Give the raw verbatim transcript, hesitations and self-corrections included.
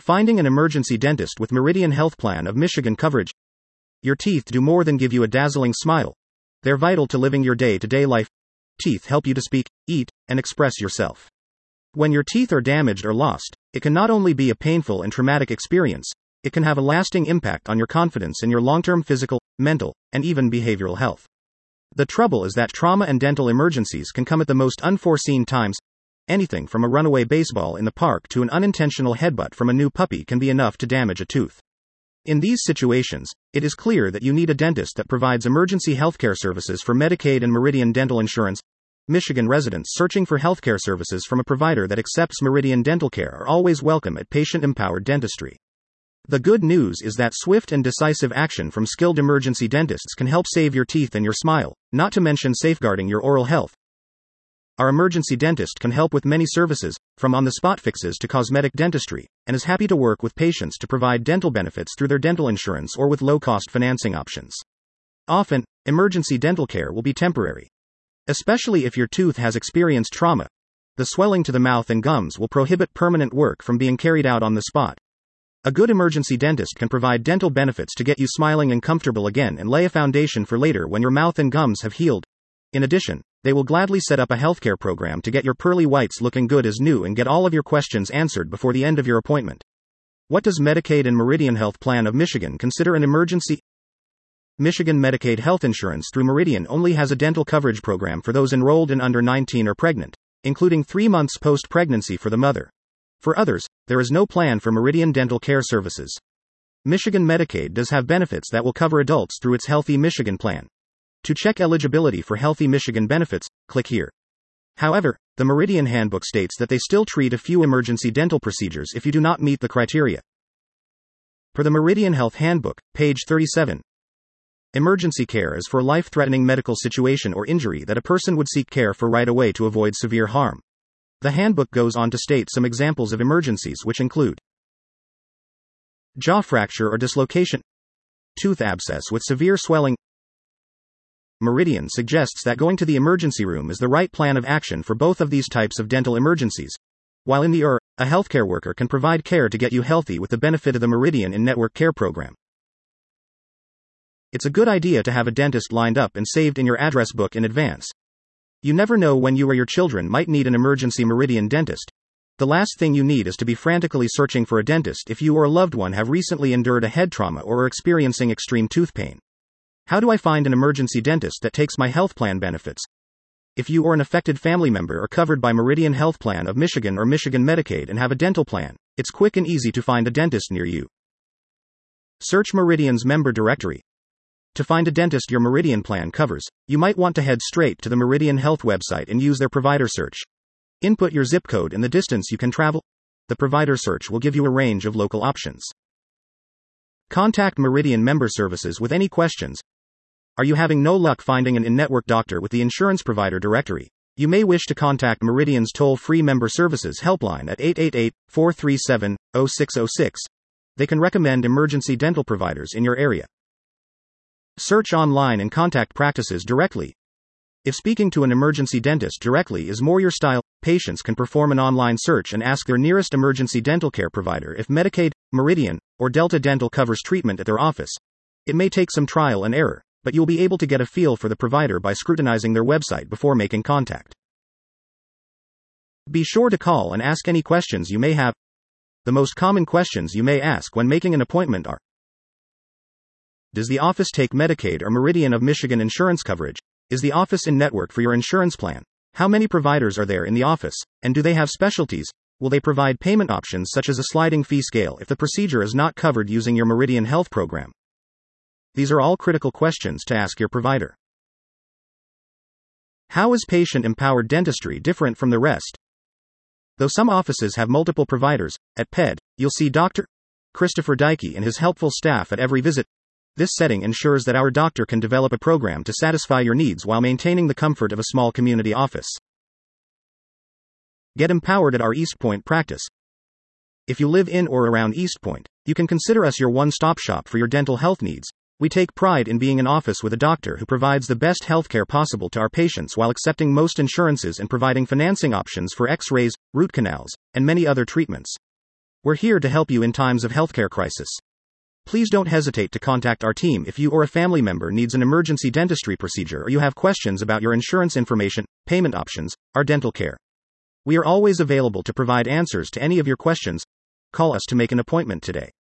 Finding an emergency dentist with Meridian Health Plan of Michigan coverage. Your teeth do more than give you a dazzling smile. They're vital to living your day-to-day life. Teeth help you to speak, eat, and express yourself. When your teeth are damaged or lost, it can not only be a painful and traumatic experience, it can have a lasting impact on your confidence in your long-term physical, mental, and even behavioral health. The trouble is that trauma and dental emergencies can come at the most unforeseen times. Anything from a runaway baseball in the park to an unintentional headbutt from a new puppy can be enough to damage a tooth. In these situations, it is clear that you need a dentist that provides emergency healthcare services for Medicaid and Meridian Dental Insurance. Michigan residents searching for healthcare services from a provider that accepts Meridian Dental Care are always welcome at Patient-Empowered Dentistry. The good news is that swift and decisive action from skilled emergency dentists can help save your teeth and your smile, not to mention safeguarding your oral health. Our emergency dentist can help with many services, from on-the-spot fixes to cosmetic dentistry, and is happy to work with patients to provide dental benefits through their dental insurance or with low-cost financing options. Often, emergency dental care will be temporary. Especially if your tooth has experienced trauma, the swelling to the mouth and gums will prohibit permanent work from being carried out on the spot. A good emergency dentist can provide dental benefits to get you smiling and comfortable again and lay a foundation for later when your mouth and gums have healed. In addition, they will gladly set up a healthcare program to get your pearly whites looking good as new and get all of your questions answered before the end of your appointment. What does Medicaid and Meridian Health Plan of Michigan consider an emergency? Michigan Medicaid health insurance through Meridian only has a dental coverage program for those enrolled and under nineteen or pregnant, including three months post-pregnancy for the mother. For others, there is no plan for Meridian Dental Care services. Michigan Medicaid does have benefits that will cover adults through its Healthy Michigan plan. To check eligibility for Healthy Michigan benefits, click here. However, the Meridian Handbook states that they still treat a few emergency dental procedures if you do not meet the criteria. Per the Meridian Health Handbook, page thirty-seven. Emergency care is for a life-threatening medical situation or injury that a person would seek care for right away to avoid severe harm. The handbook goes on to state some examples of emergencies which include jaw fracture or dislocation, tooth abscess with severe swelling. Meridian suggests that going to the emergency room is the right plan of action for both of these types of dental emergencies. While in the E R, a healthcare worker can provide care to get you healthy with the benefit of the Meridian in-network care program. It's a good idea to have a dentist lined up and saved in your address book in advance. You never know when you or your children might need an emergency Meridian dentist. The last thing you need is to be frantically searching for a dentist if you or a loved one have recently endured a head trauma or are experiencing extreme tooth pain. How do I find an emergency dentist that takes my health plan benefits? If you or an affected family member are covered by Meridian Health Plan of Michigan or Michigan Medicaid and have a dental plan, it's quick and easy to find a dentist near you. Search Meridian's member directory. To find a dentist your Meridian plan covers, you might want to head straight to the Meridian Health website and use their provider search. Input your zip code and the distance you can travel. The provider search will give you a range of local options. Contact Meridian Member Services with any questions. Are you having no luck finding an in-network doctor with the insurance provider directory? You may wish to contact Meridian's toll-free member services helpline at eight eight eight, four three seven, zero six zero six. They can recommend emergency dental providers in your area. Search online and contact practices directly. If speaking to an emergency dentist directly is more your style, patients can perform an online search and ask their nearest emergency dental care provider if Medicaid, Meridian, or Delta Dental covers treatment at their office. It may take some trial and error, but you'll be able to get a feel for the provider by scrutinizing their website before making contact. Be sure to call and ask any questions you may have. The most common questions you may ask when making an appointment are: does the office take Medicaid or Meridian of Michigan insurance coverage? Is the office in network for your insurance plan? How many providers are there in the office, and do they have specialties? Will they provide payment options such as a sliding fee scale if the procedure is not covered using your Meridian Health program? These are all critical questions to ask your provider. How is patient-empowered dentistry different from the rest? Though some offices have multiple providers, at P E D, you'll see Doctor Christopher Dykey and his helpful staff at every visit. This setting ensures that our doctor can develop a program to satisfy your needs while maintaining the comfort of a small community office. Get empowered at our East Point practice. If you live in or around East Point, you can consider us your one-stop shop for your dental health needs. We take pride in being an office with a doctor who provides the best healthcare possible to our patients while accepting most insurances and providing financing options for x-rays, root canals, and many other treatments. We're here to help you in times of healthcare crisis. Please don't hesitate to contact our team if you or a family member needs an emergency dentistry procedure or you have questions about your insurance information, payment options, or dental care. We are always available to provide answers to any of your questions. Call us to make an appointment today.